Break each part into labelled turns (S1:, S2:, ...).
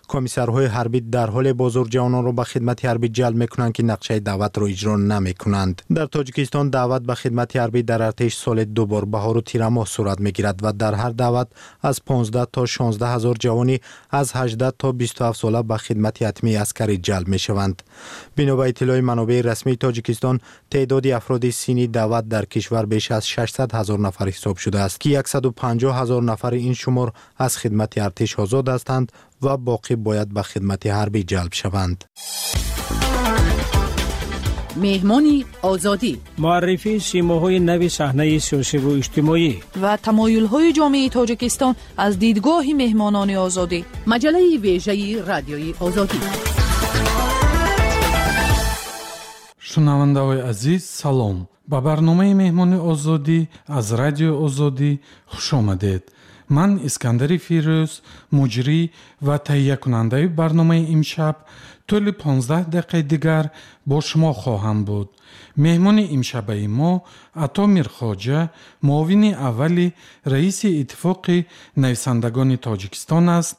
S1: کمیسرهای حربی در حال بازرگ آنان را به خدمت حربی جلب میکنند که نقشه دعوت را اجرا نمیکنند. در تاجیکستان دعوت به خدمت حربی در ارتش سال 2 بار بهار و تیر ماه صورت میگیرد و در هر دعوت از 15 تا 16 هزار جوانی از 18 تا 27 ساله به خدمت حتمی عسکری جلب میشوند. بنا به اطلاع منابع رسمی تاجیکستان، تعداد افراد سینی دعوت در کشور بیش از 600 هزار نفر حساب شده است که 150 هزار نفر این شمار از خدمت ارتش آزاد هستند و باقی باید به خدمت حربی جلب شوند.
S2: مهمانی آزادی،
S3: معرفی سیماهای نو صحنه سیاسی و اجتماعی
S2: و تمایل‌های جامعه تاجیکستان از دیدگاه مهمانان آزادی. مجله ویژه رادیوی آزادی.
S4: шунавандаҳои азиз салом. ба барномаи меҳмони озодӣ аз радиои озодӣ хушомадед. ман искандари фирӯз, муҷрӣ ва таҳиякунандаи барномаи имшаб тӯли 15 дақиқаи дигар бо шумо хоҳам буд. меҳмони имшабаи мо Ато Мирхоҷа, муовини аввали раиси иттифоқи нависандагони Тоҷикистон аст.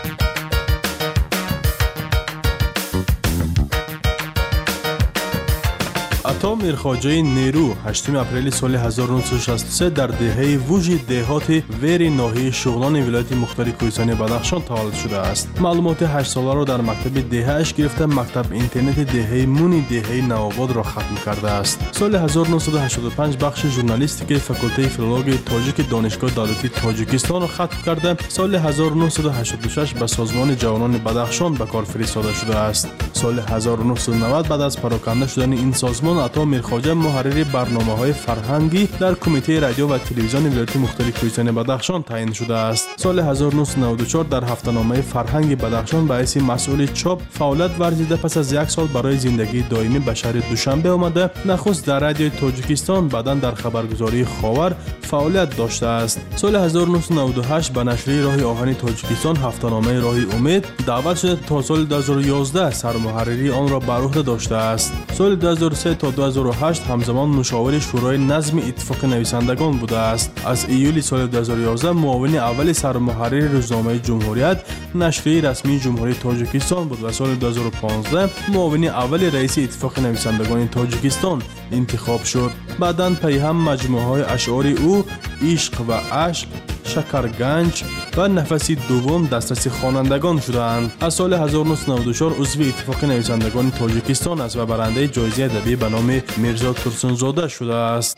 S5: ато мирхоҷаи нерӯ 8 апрели соли 1963 дар деҳаи вуҷи деҳоти вери ноҳияи шуғлони вилояти мухтари кӯҳистони Бадахшон таваллуд шудааст. маълумоти 8 соларо дар мактаби деҳааш гирифта мактаб интернети деҳаи муни деҳаи навободро хатм кардааст. соли 1985 бахши журналистикаи факултаи филологияи тоҷики донишгоҳи давлатии Тоҷикистонро хатм карда, соли 1986 ба созмони ҷавонони Бадахшон ба кор фиристода шудааст. соли 1990 баъд аз пароканда шудани ин созмон, ато мирхоҷа муҳаррири барномаҳои фарҳангӣ дар кумитаи радио ва телевизиони вилояти мухтари кӯҳистони Бадахшон таъин шудааст. соли 1994 дар ҳафтаномаи фарҳанги Бадахшон ба ҳайси масъули чоп фаъолият варзида, пас аз як сол барои зиндагии доимӣ ба шаҳри Душанбе омада, нахуст дар радиои Тоҷикистон, баъдан дар хабаргузории Ховар фаъолият доштааст. соли 1998 ба нашрии Роҳи Оҳани Тоҷикистон, ҳафтаномаи Роҳи Умед даъват шуда то соли 2011 сармуҳарририи онро бар уҳда доштааст. соли 2003 تا 2008 همزمان مشاور شورای نظم اتفاق نویسندگان بوده است. از ایولی سال 2011 معاون اول سرمحرر روزنامه جمهوریت، نشریه رسمی جمهوری تاجیکستان بود و سال 2015 معاون اول رئیس اتفاق نویسندگان تاجیکستان انتخاب شد. بعداً پی هم مجموعه اشعار او عشق و اشک، شکرگنج و نفسی دوم دسترسی خوانندگان شدند. از سال 1994 عضو اتفاق نویسندگان تاجیکستان است و برنده جایزه ادبی به نام میرزا ترسنزاده شده است.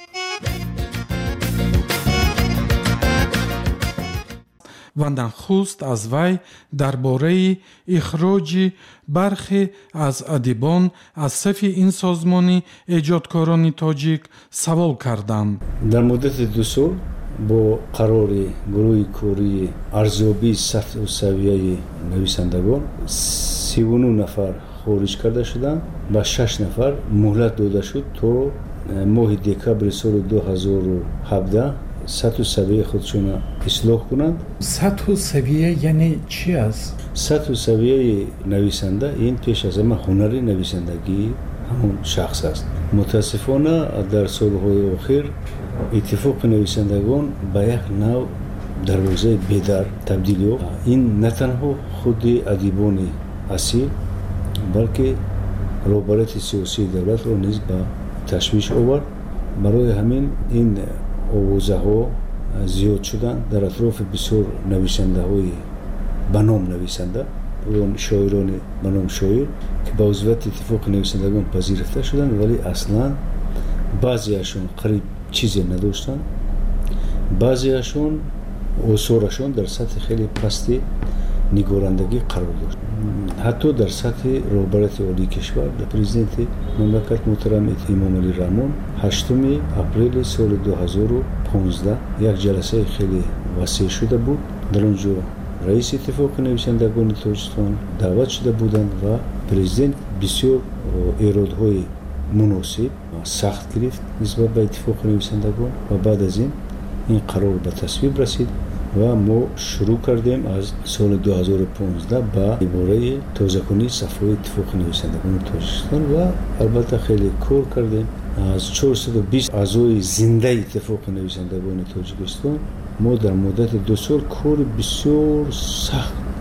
S4: و نخست از وی درباره اخراج برخی از ادیبان از صف این سازمان ایجادکاران تاجیک سوال کردم.
S6: در مدت 2 سال با قرار گروه کاری ارزیابی سطح و سویه نویسندگان 39 نفر خارج کرده شدند و 6 نفر مهلت داده شد تا ماه دکبر سال 2017 سطح و سویه خودشون اصلاح کنند.
S7: سطح و سویه یعنی چی است؟
S6: سطح و سویه نویسنده این پیش از همه هنری نویسندگی همون شخص است. متاسفانه در سالهای اخیر اتفاق نویسندگان به یک نوع دروازه بیدار تبدیل یافت. این نه تنها خود ادیبان اصیل بلکه رهبران سیاسی دولت را نیز به تشویش آورد. برای همین این آوازه ها زیاد شدن در اطراف بسیار نویسنده های بنام نویسنده و شاعران بنام شاعر که با عضویت اتفاق نویسندگان پذیرفته شدن، ولی اصلا بعضیشون قریب چیزی نداشتن، بعضیشون آثارشون در سطح خیلی پستی نگارندگی قرار داشت. حتی در سطح رهبرت عالی کشور در پرزیدنت مملکت محترم امام علی رحمان 8 اپریل سال 2015 یک جلسه خیلی وسیع شده بود. در اونجا رئیس اتفاق نویسندگان تاجیکستان دعوت شده بودند و پرزیدنت بسیار ایرادهای مناسب سخت گرفت نسبت به اتفاق نویسندگان و بعد از این قرار به تصویب رسید و ما شروع کردیم از سال 2015 با عباره تازه‌کنی صفحه اتفاق نویسندگان تاجیکستان و البته خیلی کار کردیم. از 420 اعضای زنده اتفاق نویسندگان تاجیکستان ما در مدت 2 سال کار بسیار سخت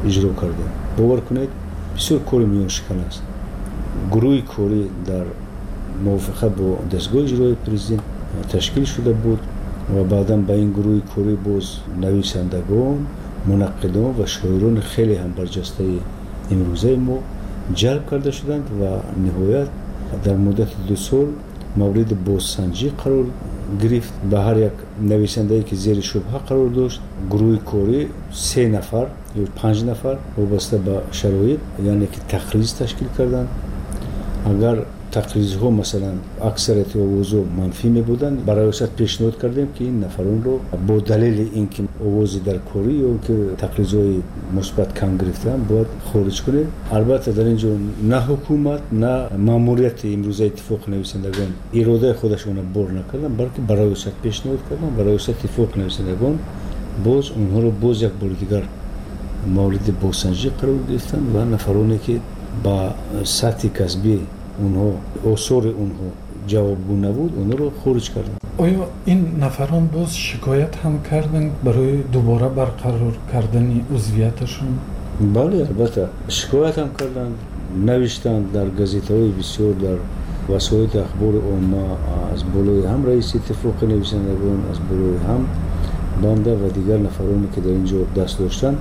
S6: اجرا کردیم. باور کنید بسیار کار میان شکن است. گروه کاری در موافقه با دستگاه اجرای پرزیدنت تشکیل شده بود و بعدا با این گروه کاری باز نویسندگان، منقدان و شاعران خیلی هم برجسته امروزه ما جلب کرده شدند و نهایت در مدت 2 سال مورد بازسنجی قرار گرفت. به هر یک نویسنده‌ای که زیر شبهه قرار داشت گروه کاری 3 نفر یا 5 نفر وابسته به شرایط یعنی که تقریض تشکیل کردند. اگر تقریض‌ها مثلا اکثریت آوازها منفی می بودند برای ریاست پیشنهاد کردیم که این نفران رو با دلیل اینکه آوازی در کاری یا که تقریض‌های مثبت کم گرفتن باید خارج کنیم. البته در اینجا نه حکومت نه ماموریت امروزه اتفاق نویسندگان اراده خودشون رو بر نکردن بلکه برای ریاست پیشنهاد کردن. برای ریاست اتفاق نویسندگان باز اونها رو باز یک بار دیگر مورد بازسنجی قرار گرفتن و نفرانی که با سطح کسبی اونها آثار اونها جوابگو نبود اونها رو خارج کردن.
S7: آیا این نفران باز شکایت هم کردن برای دوباره برقرار کردن عضویتشون؟
S6: بله البته شکایت هم کردن، نوشتن در گازیته‌های بسیار، در وسایل اخبار عامه، از بالای هم رئیس اتفاق نویسندگان، از بالای هم بنده و دیگر نفرانی که در اینجا دست داشتن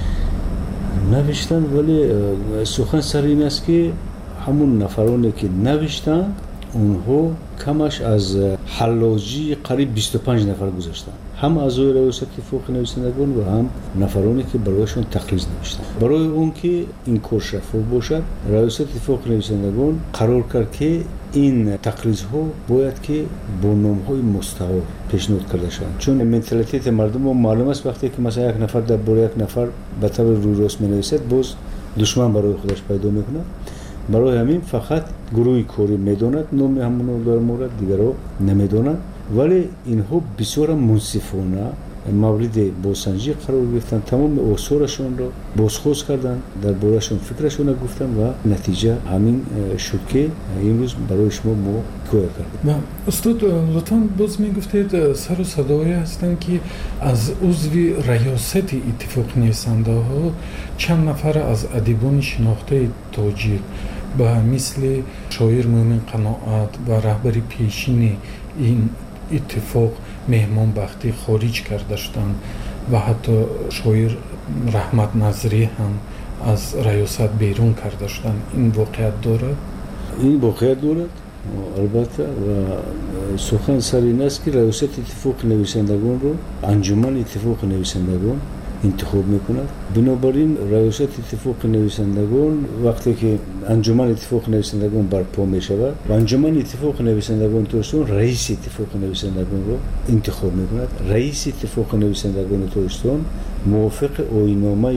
S6: نوشتن. ولی سخن سر این است که همون نفرانی که نوشتن اونها کمش از حلاجی قریب 25 نفر گذاشتن، هم اعضای ریاست اتفاق نویسندگان و هم نفرانی که برایشون تقریض نوشتن. برای اون که این کار شفاف باشد ریاست اتفاق نویسندگان قرار کرد که این تقریض ها باید که با نام های مستعار پیشنهاد کرده شوند، چون منتالیت مردم رو معلوم است وقتی که مثلا یک نفر در باره یک نفر به طور روی راست می‌نویسد باز دشمن برای خودش پیدا میکنه. برای همین فقط گروه کاری میداند نام همون در مورد دیگرها نمیدانند، ولی اینها بسیار منصفانه مورد بازسنجی قرار گرفتن، تمام آثارشون رو بازخواست کردن، در بارهشون فکرشون رو گفتن و نتیجه همین شد که امروز برای شما ما کار کردیم.
S7: استاد لطفاً باز میگفتید سر و صدایی هستن که از عضو ریاست اتفاق نویسنده ها چند نفر از ادیبان شناخته تاجیک به مثل شاعر مومن قناعت و رهبر پیشین این اتفاق مهمان بختی خارج کرده شدند و حتی شاعر رحمت نظری هم از ریاست بیرون کرده شدند. این واقعیت دارد؟
S6: این واقعیت دارد البته و سخن سر این است که ریاست اتفاق نویسندگان رو انجمن اتفاق نویسندگان انتخاب میکند. بنابراین ریاست اتفاق نویسندگان وقتی که انجمن اتفاق نویسندگان برپا میشود و انجمن اتفاق نویسندگان ترکستان رئیس اتفاق نویسندگان رو انتخاب میکند. رئیس اتفاق نویسندگان ترکستان موافق آیین‌نامه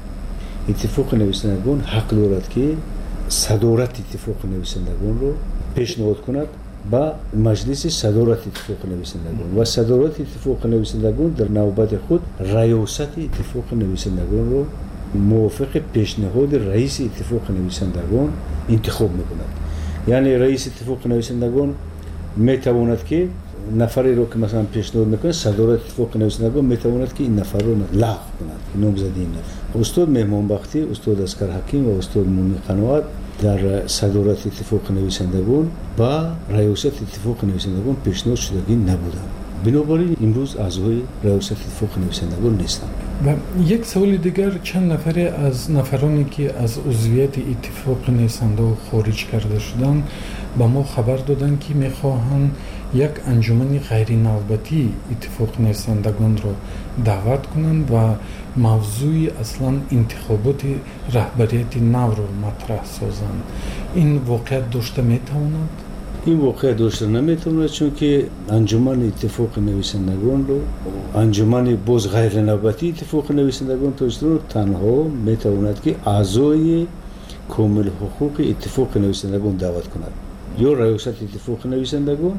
S6: اتفاق نویسندگان حق دارد که صدارت اتفاق نویسندگان رو پیشنهاد کند با مجلس صدارت اتفاق نویسندگان و صدارت اتفاق نویسندگان در نوبت خود ریاست اتفاق نویسندگان رو موافق پیشنهاد رئیس اتفاق نویسندگان انتخاب میکند. یعنی رئیس اتفاق نویسندگان میتواند که نفری رو که مثلا پیشنهاد میکنه صدارت اتفاق نویسندگان میتواند که این نفر رو لغو کند که نامزدی نفر. استاد مهمان بختی، استاد اسکر حکیم و استاد مومن قناعت در صدارت اتفاق نویسندگان با ریاست اتفاق نویسندگان پیشنهاد شدگی نبودند. بنابراین امروز اعضای ریاست اتفاق نویسندگان نیستند.
S7: و یک سوال دیگر، چند نفر از نفرانی که از عضویت اتفاق نویسنده خارج کرده شدند به ما خبر دادند که میخواهند یک انجمن غیر نوبتی اتفاق نویسندگان را دعوت کنند و موضوع اصلا انتخابات رهبریت نو را مطرح سازند. این واقعیت داشته میتواند؟
S6: این واقعیت داشته نمیتواند، چون که انجمن اتفاق نویسندگان رو انجمن باز غیر نوبتی اتفاق نویسندگان رو تنها میتواند که اعضای کامل حقوق اتفاق نویسندگان دعوت کند یا ریاست اتفاق نویسندگان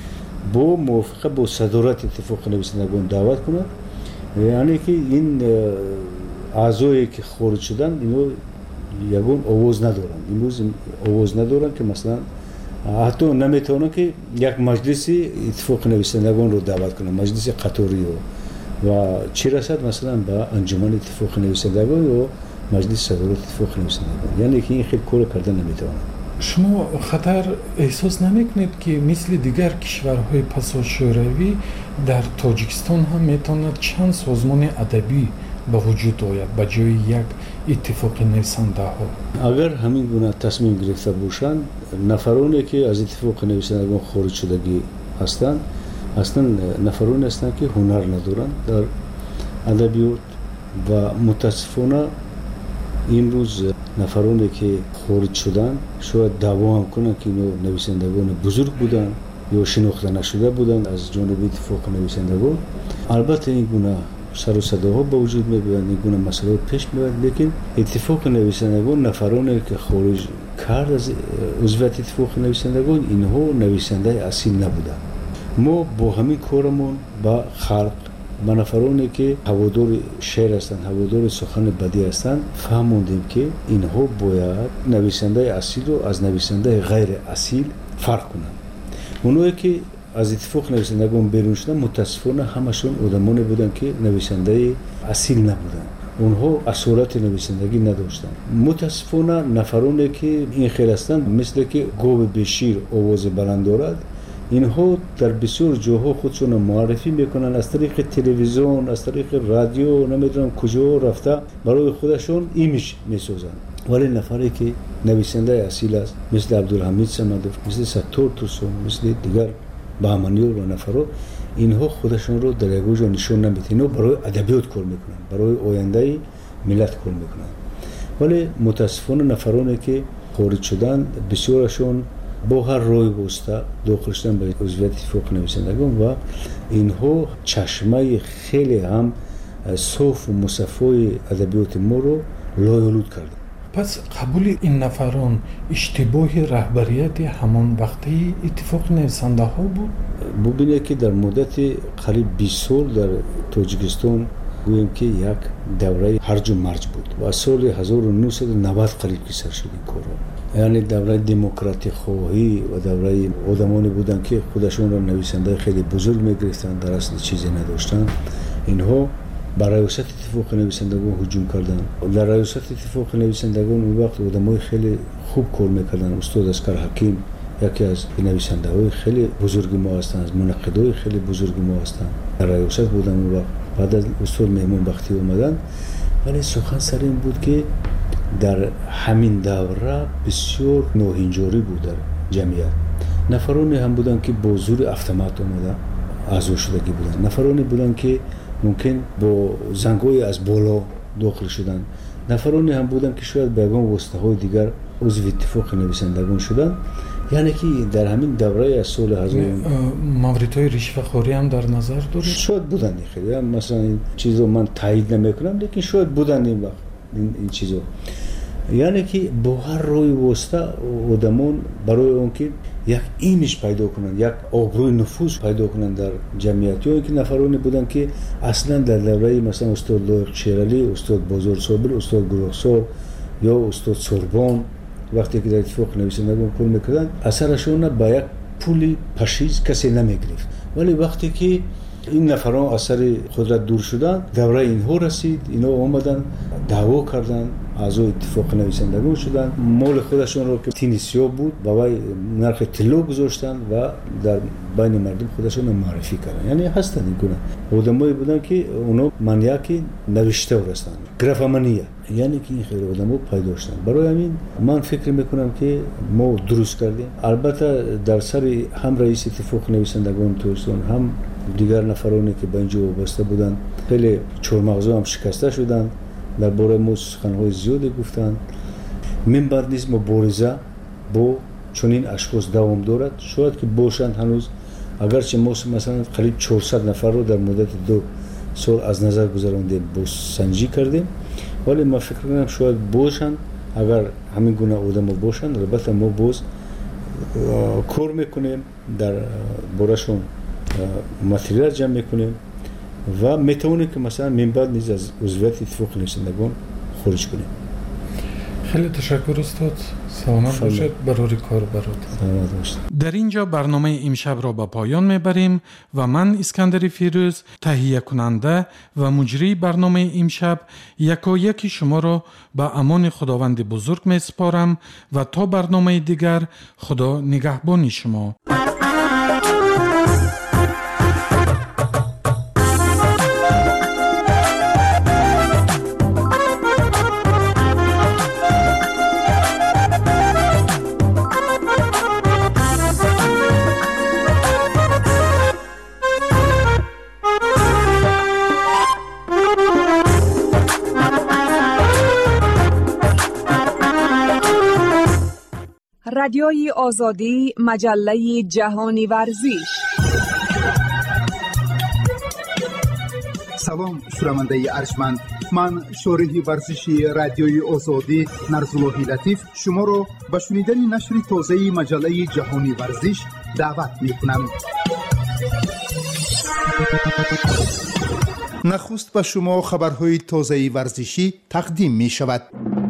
S6: با موافقه با صدارت اتفاق نویسندگان دعوت کند. یعنی که این اعضایی که خارج شدن اینو یگون آواز ندارن، امروز آواز ندارن که مثلا حتی نمیتونن که یک مجلس اتفاق نویسندگان رو دعوت کنن، مجلس قطاری و چی رسد مثلا با انجمن اتفاق نویسندگان و مجلس صدارت اتفاق نویسندگان، یعنی که این خیلی کار کردن نمیتونه.
S7: شما خطر احساس نمیکنید که مثل دیگر کشورهای پاساژشوروی در تاجیکستان هم میتواند چند سازمان ادبی به وجود آید به جای یک اتفاق نویسنده ها؟
S6: اگر همین گونه تصمیم گرفته باشند، نفرانی که از اتفاق نویسندگان خارج شدگی هستند اصلا نفرانی هستند که هنر ندارند در ادبیات و متاسفانه امروز نفرانی که خارج شدن شاید دعوا هم کنند که اینو نویسندگان بزرگ بودند یا شناخته نشده بودند از جانب اتفاق نویسندگان. البته این گونه سر و صداها با وجود می‌آیند، این گونه مسائل پیش میاد، لیکن اتفاق نویسندگان نفرانی که خارج کرد از عضویت اتفاق نویسندگان اینها نویسنده اصیل نبودند. ما با همین کارمون با خلق با نفرانی که هوادار شعر هستند، هوادار سخن بدی هستند، فهمیدیم که اینها باید نویسنده اصیل رو از نویسنده غیر اصیل فرق کنند. اونایی که از اتفاق نویسندگان بیرون شدن متاسفانه همشون آدمانی بودن که نویسنده اصیل نبودن، اونها اصالت نویسندگی نداشتن. متاسفانه نفرانی که این خیل هستند مثل که گاو بشیر آواز بلند دارد، اینها در بسیار جاها خودشون معرفی میکنن از طریق تلویزیون، از طریق رادیو، نمیدونم کجا رفته برای خودشون ایمیج میسازن. ولی نفری که نویسنده اصیل است مثل عبدالحمید صمدوف، مثل ستار توسون، مثل دیگر بهمنی‌ها و نفرها، اینها خودشون رو در یک جا نشون نمیدن. اینها برای ادبیات کار میکنن، برای آینده ملت کار میکنن. ولی متاسفانه نفرانی که خارج شدن بسیارشون با هر رای واسطه داخل شدن به عضویت اتفاق نویسندگان و اینها چشمه خیلی هم صاف و مصفای ادبیات ما رو لایالود کردن.
S7: پس قبول این نفران اشتباه رهبریت همان وقتی اتفاق نویسنده ها بود؟
S6: ببینید که در مدت قریب 20 سال در تاجیکستان گویم که یک دوره هرج و مرج بود و از سال 1990 قریب که سر شد این کارا. یعنی دوره دموکراتی خواهی و دوره آدمانی بودن که خودشون را نویسنده خیلی بزرگ میگرفتن، در اصل چیزی نداشتن. اینها برای ریاست اتفاق نویسندگان هجوم کردن. در ریاست اتفاق نویسندگان اون وقت آدمای خیلی خوب کار میکردن. استاد اسکر حکیم یکی از نویسنده‌های خیلی بزرگ ما هستند، از منقدای خیلی بزرگ ما هستند. در ریاست بودن اون وقت. بعد از استاد مهمون بختی اومدن، ولی سخن سر این بود که در همین دوره بسیار ناهنجاری بود در جمعیت. نفرانی هم بودن که با زور اتومات اومدن اعضا شدگی بودن، نفرانی بودن که ممکن با زنگای از بالا داخل شدن، نفرانی هم بودن که شاید به یگان واسطه‌های دیگر عضو اتفاق نویسندگان شدن. یعنی که در همین دوره از سال 1000
S7: موردهای رشوه‌خوری هم در نظر دارید؟
S6: شاید بودن خیلی، مثلا این چیزو من تایید نمیکنم، لیکن شاید بودن این وقت این چیزو. یعنی که با هر روی واسطه آدمان برای اون که یک ایمیج پیدا کنند، یک آبروی نفوذ پیدا کنند در جمعیت، یا اینکه نفرانی بودن که اصلا در دوره مثلا استاد لایق شیرالی، استاد بازار صابر، استاد گروهسار یا استاد سوربان وقتی که در اتفاق نویسندگان کار میکردن اثرشون با یک پولی پشیز کسی نمیگرفت. ولی وقتی که این نفران اثر خود را دور شدن، دوره اینها رسید، اینا آمدن دعوا کردن، اعضای اتفاق نویسندگان شدن، مال خودشون رو که تینیسیا بود با نرخ طلا گذاشتن و در بین مردم خودشون معرفی کردن. یعنی هستن این گونه آدمایی بودن که اونا منیاکی نوشته هستند، گرافمانیه، یعنی که این خیلی آدم‌ها پیدا شدن. برای همین من فکر میکنم که ما درست کردیم. البته در سر هم رئیس اتفاق نویسندگان تاجیکستان هم دیگر نفرانی که به اینجا وابسته بودند خیلی چورمغزا هم شکسته شدند، درباره ما سخن‌های زیادی گفتند. من بعد نیز مبارزه با چنین اشخاص دوام دارد، شاید که باشند هنوز، اگرچه ما مثلا قریب 400 نفر رو در مدت 2 سال از نظر گذراندیم، با سنجی کردیم، ولی ما فکر می‌کنم شاید باشند. اگر همین گونه آدم‌ها باشند، البته ما باز کار میکنیم، در بارشون متریال جمع میکنیم و میتونیم که مثلا من بعد نیز از عضویت اتفاق نویسندگان خارج کنیم.
S7: خیلی تشکر استاد. سلامت باشد. برای کار برات.
S6: سلامت باشید.
S4: در اینجا برنامه امشب را به پایان میبریم و من اسکندر فیروز تهیه کننده و مجری برنامه امشب یکی شما را به امان خداوند بزرگ میسپارم و تا برنامه دیگر خدا نگهبان شما.
S8: رادیوی آزادی، مجله جهانی ورزش.
S9: سلام شنونده ارجمند، من شارح ورزشی رادیوی آزادی نرزاللهی لطیف شما را به شنیدن نشر تازه مجله جهانی ورزش دعوت می‌کنم. نخست به شما خبرهای تازه ورزشی تقدیم می‌شود.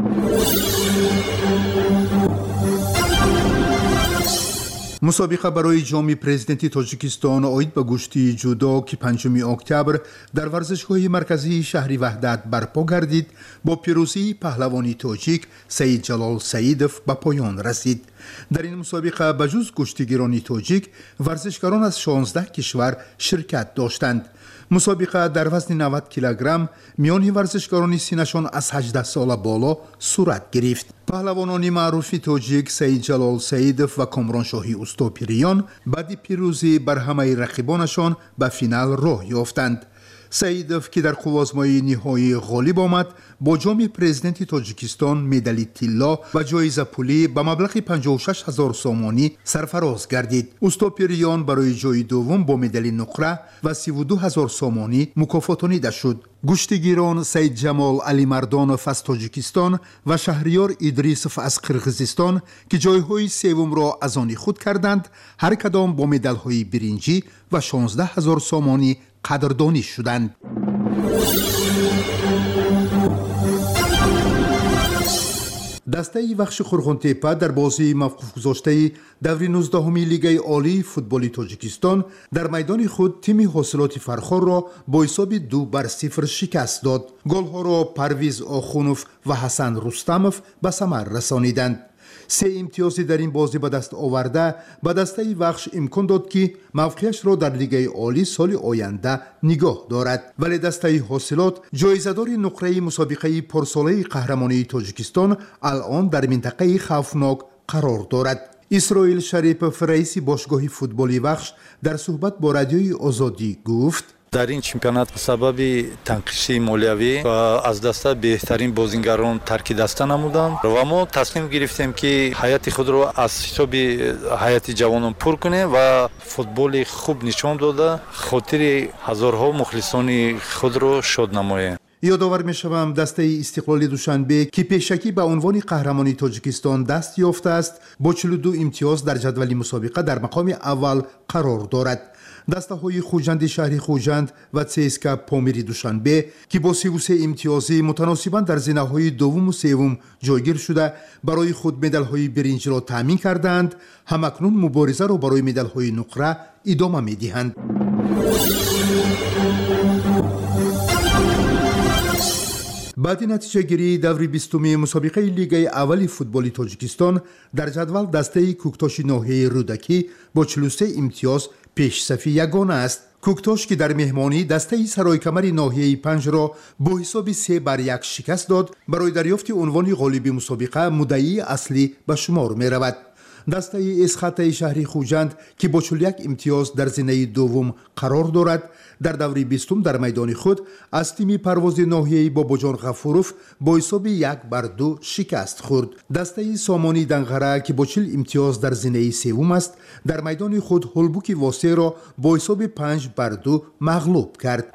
S9: مسابقه برای جام پرزیدنتی تاجیکستان عاید به گشتی جودو که 5 اکتبر در ورزشگاه مرکزی شهر وحدت برپا گردید با پیروزی پهلوانی تاجیک سید جلال سیدوف به پایان رسید. در این مسابقه بجز گشتیگیران تاجیک ورزشکاران از 16 کشور شرکت داشتند. مسابقه در وزن 90 کیلوگرم میان ورزشکاران سینشان از 18 سال بالا صورت گرفت. پهلوانان معروف تاجیک سید جلال سیدوف و کامرانشاهی استوپیریان بعد پیروزی بر همه رقیبانشان به فینال راه یافتند. سیدوف که در قوازمای نهایی غالب آمد با جام پرزیدنتی تاجیکستان مدال طلا و جایزه پولی به مبلغ 56,000 سومانی سرفراز گردید. استوپیریان برای جای دوم با مدال نقره و 32,000 سومانی مکافاتانیده شد. گشتیگیران سید جمال علی مردانوف از تاجیکستان و شهریار ادریسوف از قرقیزستان که جایهای سوم را از آن خود کردند، هر کدام با مدال‌های برنجی و 16,000 سومانی قدردانی شدند. دسته بخش خرخونتپه در بازی موقوف گذاشته دور 19 لیگ عالی فوتبال تاجیکستان در میدان خود تیم حاصلات فرخار را با حساب 2-0 شکست داد. گل‌ها را پرویز آخونوف و حسن رستموف به ثمر رسانیدند. 3 امتیازی در این بازی به دست آورده به دسته بخش امکان داد که موقعش را در لیگ عالی سال آینده نگاه دارد، ولی دسته حاصلات جایزه‌دار نقره مسابقه پرساله قهرمانی تاجیکستان الان در منطقه خوفناک قرار دارد. اسرائیل شریف رئیس باشگاه فوتبالی بخش در صحبت با رادیوی آزادی گفت:
S10: در این چمپیونات سبب تنقیص مالیوی و از دسته بهترین بازیگران ترک دسته نمودند و ما تصمیم گرفتیم که حیات خود را از حساب حیات جوانان پر کنه و فوتبال خوب نشان داده خاطر هزارها مخلصان خود را شاد نماییم.
S9: یادآور می‌شوم دسته استقلال دوشنبه که پیشکی به عنوان قهرمانی تاجیکستان دست یافته است با 42 امتیاز در جدول مسابقه در مقام اول قرار دارد. دسته های خوجند شهر خوجند و CSKA پامیری دوشنبه که با 33 امتیازی متناسباً در زینه های دوم و سوم جایگیر شده برای خود مدال های برنج را تامین کردند، همکنون مبارزه را برای مدال های نقره ادامه می‌دهند. بعد نتیجه گیری دور 20 مسابقه لیگ اول فوتبال تاجیکستان در جدول دسته کوکتاش ناحیه رودکی با 43 امتیاز پیش صفی یگانه است. کوکتاش که در مهمانی دسته سرایکمر ناحیه 5 را با حساب 3-1 شکست داد، برای دریافت عنوان غالب مسابقه مدعی اصلی به شمار می رود. دسته اسخط شهری خوجند که با 41 امتیاز در زینه دوم قرار دارد، در دوره 20 در میدان خود از تیم پرواز ناحیه‌ای باباجان غفوروف با حساب 1-2 شکست خورد. دسته سامانی دنغره که با 40 امتیاز در زینه سوم است، در میدان خود هلبوک واسه را با حساب 5-2 مغلوب کرد.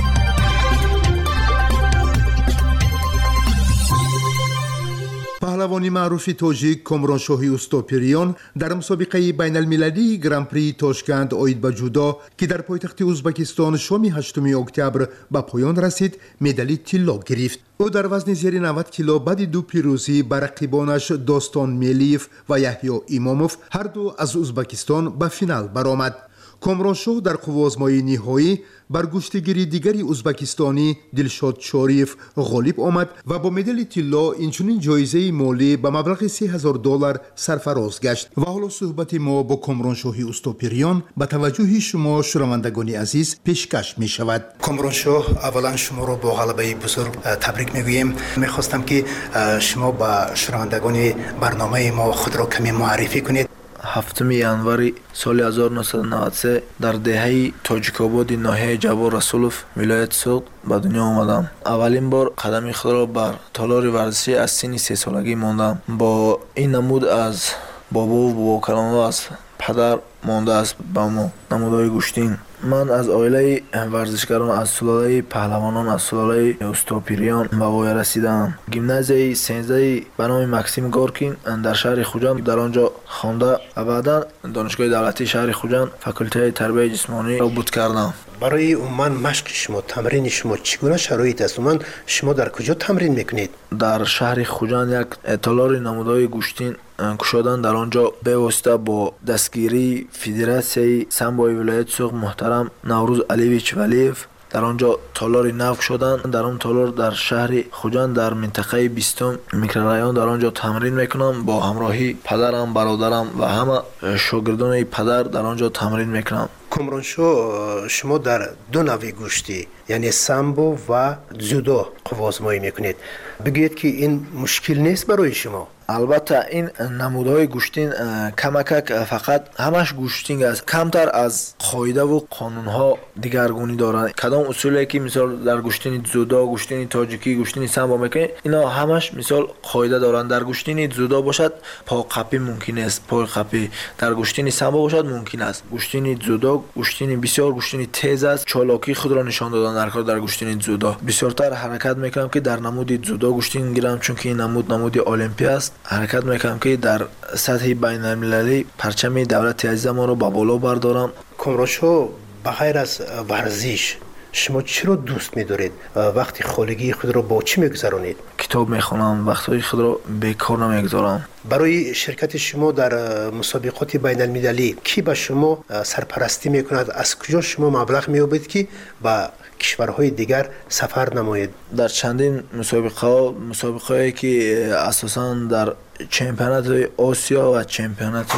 S9: پهلوان پهلوانی معروف تاجیک کامرانشاهی اوستاپریان در مسابقه بین المللی گرانپری تاشکند آید به جودو که در پایتخت ازبکستان شام 8 اکتبر به پایان رسید مدال طلا گرفت. او در وزن زیر 90 کیلو بعد دو پیروزی بر رقیبانش داستان میلیف و یحیی اماموف هر دو از ازبکستان به فینال برآمد. کامرانشاه در قوازمای نهایی بر گشتگیری دیگری ازبکستانی دلشاد شاریف غالب آمد و با مدال طلا اینچنین جایزه مالی به مبلغ $3000 سرفراز گشت. و حالا صحبت ما با کامرانشاهی اوستاپریان به توجه شما شنوندگان عزیز پیشکش می شود.
S11: کامرانشاه، اولا شما رو با غلبه بزرگ تبریک میگوییم. میخواستم که شما با شنوندگان برنامه ما خود را کمی معرفی کنید.
S12: 7 январи соли 1993 дар деҳаи тоҷикободи ноҳияи ҷабор расулов вилояти суғд ба дунё омадам. аввалин бор қадами худро бар толори варзишӣ аз синни 3 солагӣ мондам. бо ин намуд аз бобову бобокалонҳо аз падар мондааст ба мо намудҳои гӯштин. ман аз оилаи варзишгарон, аз сулолаи паҳлавонон, аз сулолаи Устопирион ба воя расидам. гимназияи 13 ба номи Максим Горкин дар шаҳри Хуҷанд дар он ҷо хонда ва баъдан донишгоҳи давлатии шаҳри Хуҷанд факултаи тарбияи ҷисмониро буд кардам.
S11: برای عموما مشق شما، تمرین شما چگونه شرایط است؟ عموما شما در کجا تمرین میکنید؟
S12: در شهر خوجند یک تالار نمودهای گوشتین کشادن در آنجا به واسطه با دستگیری فدراسیای سامبوی ولایت سوق محترم نوروز علیویچ ولیف در آنجا تالار نو شدن. در آن تالار در شهر خوجند در منطقه 20 میکرورایون در آنجا تمرین میکنم با همراهی پدرم، برادرم و همه شاگردان پدر در آنجا تمرین میکنم.
S11: کامرانشاه، شما در دو نوع گوشتی یعنی سامبو و جودو قوازمایی میکنید. بگویید که این مشکل نیست برای شما؟
S12: البته این نمودهای گوشتین کمک فقط همش گوشتین است، کمتر از قاعده و قانونها دیگرگونی دارند. کدام اصولی که مثال در گوشتین جودو، گوشتین تاجیکی، گوشتین سامبو میکنید اینا همش مثال قاعده دارند. در گوشتین جودو باشد پا قپی ممکن است، پای قپی. در گوشتین سامبو باشد ممکن است. گوشتین جودو گوشتین بسیار گوشتین تیز است، چالاکی خود را نشان دادن در کار. در گوشتین جودو بسیارتر حرکت میکنم که در نمود جودو گوشتین میگیرم، چون که این نمود المپی است. حرکت میکنم که در سطح بین المللی پرچم دولت عزیز ما رو با بالا بردارم.
S11: کامرانشاه، بغیر از ورزش شما چی رو دوست می‌دارید؟ وقتی خالگی خود رو با چی می‌گذرونید؟
S12: کتاب می‌خونم، وقت‌های خود رو بیکار نمی‌گذارم.
S11: برای شرکت شما در مسابقات بین المللی کی به شما سرپرستی می‌کند؟ از کجا شما مبلغ می‌یابید که با کشورهای دیگر سفر نمایید؟
S12: در چندین مسابقه‌ای که اساساً در چمپیونات آسیا و چمپیونات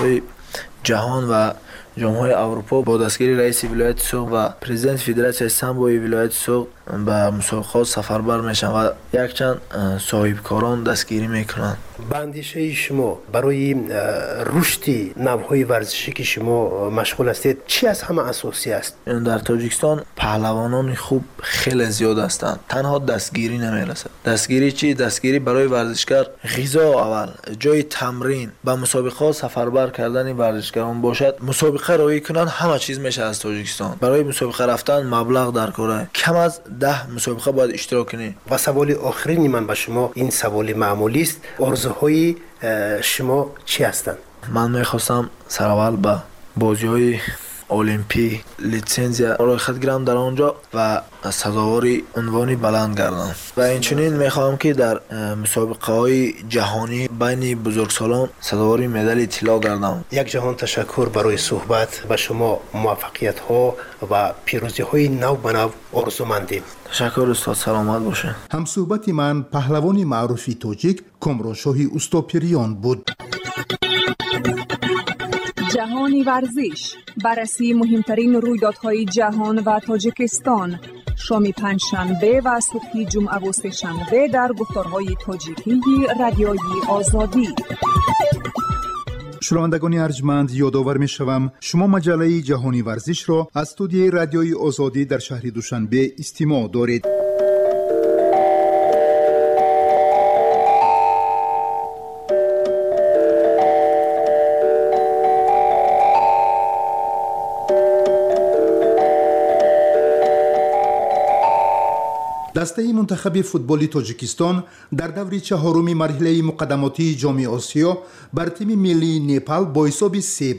S12: جهان و جام‌های اروپا با دستگیری رئیس ولایت سوق و پرزیدنت فدراسیای سامبوی ولایت سوق به مسابقات سفربر میشن و یک چند صاحبکاران دستگیری میکنن.
S11: اندیشه شما برای رشد نوع‌های ورزشی که شما مشغول هستید چی از همه اساسی است؟
S12: در تاجیکستان پهلوانان خوب خیلی زیاد هستند، تنها دستگیری نمیرسد. دستگیری چی؟ دستگیری برای ورزشکار غذا اول، جای تمرین، با مسابقات سفربر کردن ورزشکاران باشد. مسابقه رایی کنن همه چیز میشه از تاجیکستان. برای مسابقه رفتن مبلغ در کاره، کم از 10 مسابقه باید اشتراک کنی.
S11: و سوال آخرین من به شما، این سوال معمولی است، آرزوهای شما چی هستند؟
S12: من میخواستم سراول به بازی‌های المپی لیسنزیا را خود گیرم در آنجا و سزاواری عنوانی بلند گردم و اینچنین میخواهم که در مسابقه های جهانی بین بزرگسالان سزاواری مدال طلا گردم.
S11: یک جهان تشکر برای صحبت. به شما موفقیت ها و پیروزی های نو به نو آرزومندیم.
S12: تشکر استاد، سلامت باشه.
S9: هم صحبت من پهلوانی معروفی تاجیک کامرانشاهی اوستاپریان بود.
S8: جهانی ورزش، بررسی مهمترین رویدادهای جهان و تاجیکستان، شام پنجشنبه و صبح جمعه و سه‌شنبه در گفتارهای تاجیکی رادیویی آزادی.
S9: شنوندگان ارجمند، یادآور می‌شوم شما مجله جهانی ورزش را از استودیوی رادیویی آزادی در شهر دوشنبه استماع دارید. دسته منتخب فوتبالی تاجیکستان در دور چهارم مرحله مقدماتی جام آسیا بر تیم ملی نپال با حساب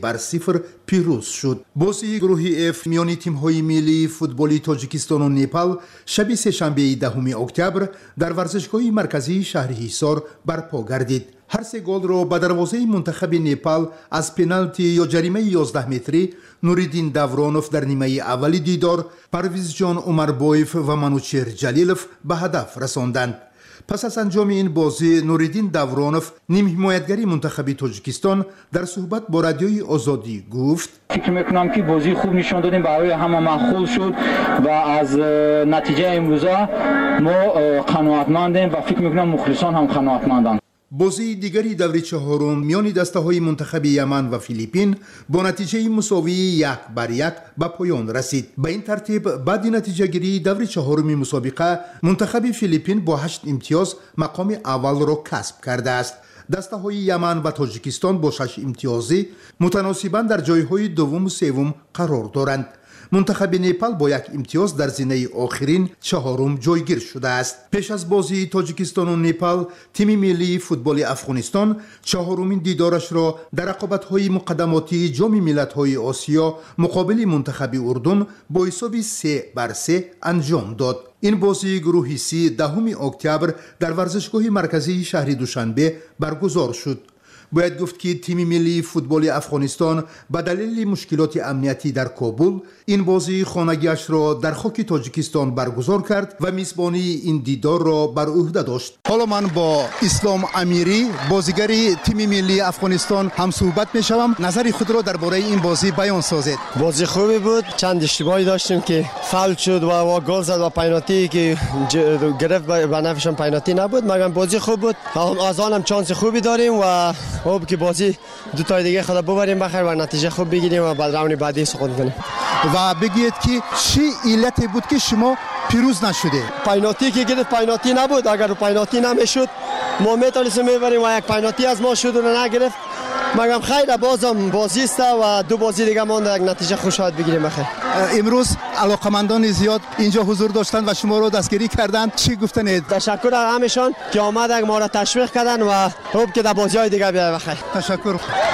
S9: 3-0 پیروز شد. بازی گروه F میان تیم‌های ملی فوتبالی تاجیکستان و نپال شب سه‌شنبه 10 اکتبر در ورزشگاه مرکزی شهر حصار برپا گردید. هر سه گل را به دروازه منتخب نپال از پنالتی یا جریمه 11 متری نوریدین داورونوف در نیمه اول دیدار، پرویز جان عمربایف و منوچهر جلیلوف به هدف رساندند. پس از انجام این بازی نوریدین داورونوف نیم حمایتگری منتخب تاجیکستان در صحبت با رادیوی آزادی گفت:
S13: فکر میکنم که بازی خوب نشان دادیم، برای همه معقول شد و از نتیجه امروزه ما قناعتمندیم و فکر میکنم مخلصان هم قناعتمندند.
S9: بازی دیگری دور چهارم میان دسته‌های منتخب یمن و فیلیپین با نتیجه مساوی 1-1 به پایان رسید. به این ترتیب بعد نتیجه گیری دور چهارم مسابقه منتخب فیلیپین با 8 امتیاز مقام اول را کسب کرده است. دسته‌های یمن و تاجیکستان با 6 امتیازی متناسباً در جایهای دوم و سوم قرار دارند. منتخب نپال با 1 امتیاز در زینه آخرین چهارم جایگیر شده است. پیش از بازی تاجیکستان و نپال، تیم ملی فوتبال افغانستان چهارمین دیدارش را در رقابت‌های مقدماتی جام ملت‌های آسیا مقابل منتخب اردن با حساب 3-3 انجام داد. این بازی گروه C 10 اکتبر در ورزشگاه مرکزی شهر دوشنبه برگزار شد. باید گفت که تیم ملی فوتبال افغانستان به دلیل مشکلات امنیتی در کابل این بازی خانگیش را در خاک تاجیکستان برگزار کرد و میزبانی این دیدار را بر عهده داشت. حالا من با اسلام امیری بازیگر تیم ملی افغانستان هم صحبت میشوم. نظر خود را درباره این بازی بیان سازید.
S14: بازی خوبی بود، چند اشتباهی داشتیم که فاول شد و گل زد و پنالتی که گرفت به نفعشون پنالتی نبود، مگر بازی خوب بود. از آن هم چانس خوبی داریم و خوب که بازی دو تا دیگه خدا ببریم بخیر و نتیجه خوب بگیریم و بعد راند بعدی سقوط کنیم.
S9: و بگید که چی علت بود که شما پیروز نشده؟
S14: پنالتی که گرفت پنالتی نبود، اگر پنالتی نمیشد ما میتونستیم میبریم و یک پنالتی از ما شد و نگرفت. مگم خیر بازم بازی است و دو بازی دیگه مونده، یک نتیجه خوب شاید بگیریم بخیر.
S9: امروز علاقمندان زیاد اینجا حضور داشتند و شما رو دستگیری کردند، چی گفتنید؟
S14: تشکر از همشان که آمدن ما را تشویق کردن و خوب که در بازی‌های دیگه بیاید بخیر.
S9: تشکر.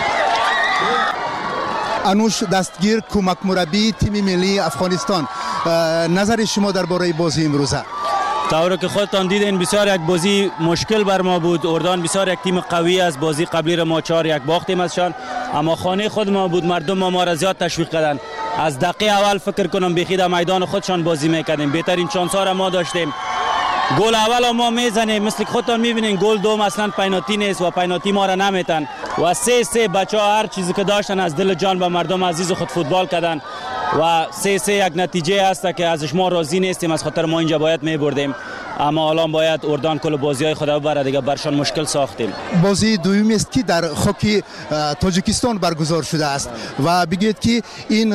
S9: انوش دستگیر کمک مربی تیم ملی افغانستان، نظر شما درباره بازی امروزه؟
S15: طوری که خودتان دیدین بسیار یک بازی مشکل بر ما بود. اردن بسیار یک تیم قوی است، بازی قبلی را ما 4-1 باختیم ازشان، اما خانه خود ما بود، مردم ما را زیاد تشویق کردند. از دقیقه اول فکر کنم بخید در میدان خودشان بازی میکردیم، بهترین چانس ها را ما داشتیم. گل اول ما میزنیم، مثل خودتان میبینین گل دوم اصلا پنالتی نیست و پنالتی ما را نمیتن و 3-3 بچه‌ها هر چیزی که داشتن از دل جان به مردم عزیز خود فوتبال کردن و 3-3 یک نتیجه است که ازش ما راضی نیستیم، از خاطر ما اینجا باید میبردیم، اما الان باید اردن کل بازی‌های خود ببره دیگه، برشان مشکل ساختیم.
S9: بازی دومی است که در خاک تاجیکستان برگزار شده است و بگید که این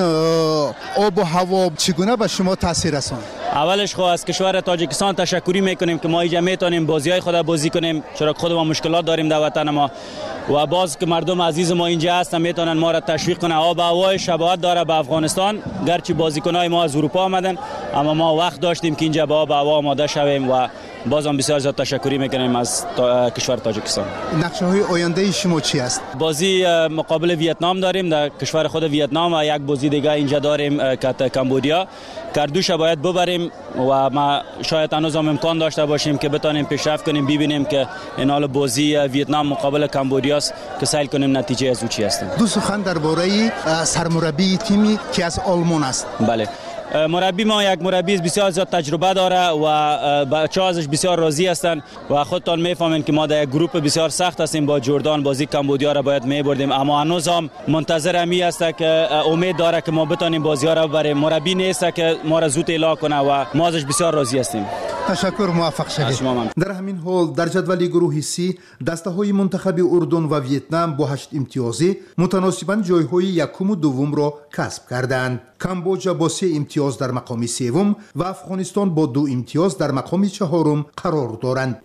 S9: آب و هوا چگونه به شما تاثیر رساند؟
S15: اولش خو از کشور تاجیکستان تشکری میکنیم که ما اینجا میتونیم بازی‌های خود بازی کنیم، چرا خود ما مشکلات داریم در وطن ما و باز که مردم عزیز ما اینجا هستن میتونن ما را تشویق کنن. آب و هوای شباهت داره به افغانستان، گرچه بازیکنای ما از اروپا آمدن اما ما وقت داشتیم که اینجا با آب و هوا آماده شویم و بازم بسیار زیاد تشکری میکنیم از کشور تاجیکستان.
S9: نقشه‌های آینده شما چی است؟
S15: بازی مقابل ویتنام داریم در کشور خود ویتنام و یک بازی دیگه اینجا داریم که کمبودیا، کردوش باید ببریم و ما شاید هنوز هم امکان داشته باشیم که بتونیم پیشرفت کنیم، ببینیم که این حال بازی ویتنام مقابل کمبودیاست که سعی کنیم نتیجه از او چی است.
S9: دو سخن درباره سرمربی تیمی که از آلمان است.
S15: بله، مربی ما یک مربی بسیار زیاد تجربه داره و بچه‌ها ازش بسیار راضی هستند و خودتان میفهمین که ما در یک گروه بسیار سخت هستیم با جردن، بازی کمبودیا را باید میبردیم اما هنوز هم منتظر امی است که امید داره که ما بتونیم بازی ها را ببریم. مربی نیست که ما را زود اعلام کنه و ما ازش بسیار راضی هستیم.
S9: تشکر، موفق شوید. در همین حال در جدول گروه C دسته‌های منتخب اردن و ویتنام با 8 امتیازی متناسباً جایهای یکم و دوم را کسب کردند. کامبوجا با 3 امتیاز در مقام سوم و افغانستان با 2 امتیاز در مقام چهارم قرار دارند.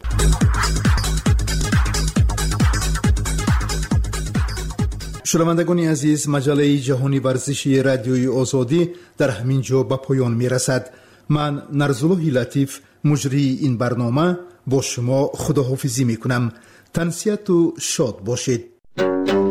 S9: شنوندگان عزیز، مجله جهانی ورزشی رادیوی آزادی در همین جا به پایان می رسد. من نرزالله لطیف مجری این برنامه با شما خداحافظی میکنم. تنسیت و شاد باشید.